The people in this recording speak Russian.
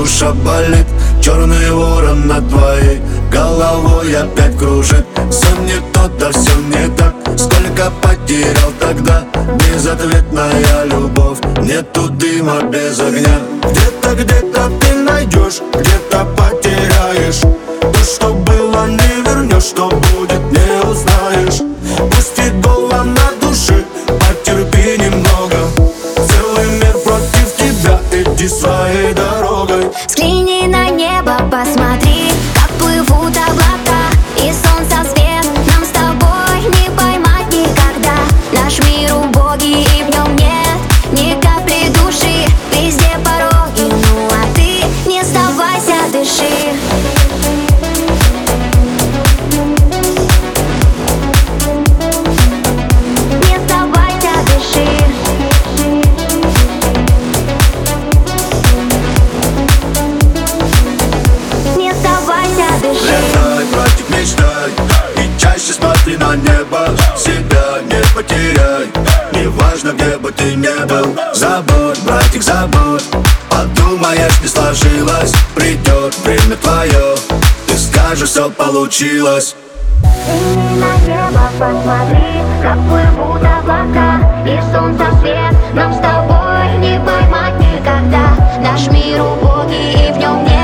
душа болит. Черный ворон над твоей головой опять кружит. Сон не тот, да все не так. Сколько потерял тогда. Безответная любовь, нету дыма без огня. Где-то ты найдешь, где-то потеряешь. То, что было, не вернешь, что будет, не узнаешь. Пусть и больно на душе, потерпи немного. Целый мир против тебя, иди своей дорогой. Взгляни на небо, посмотри, как плывут облака, и солнца свет нам с тобой не поймать никогда. Наш мир убогий, и в нем нет ни капли души. Везде пороги, ну а ты не сдавайся, дыши. Не сдавайся, дыши. Не сдавайся, дыши. Летай, братик, мечтай, и чаще смотри на небо. Себя не потеряй, неважно, где бы ты ни был. Забудь, братик, забудь. Подумаешь, не сложилось. Придет время твое, ты скажешь, все получилось. Взгляни на небо, посмотри, как плывут облака, и солнца свет нам с тобой не поймать никогда. Наш мир убогий, и в нем нет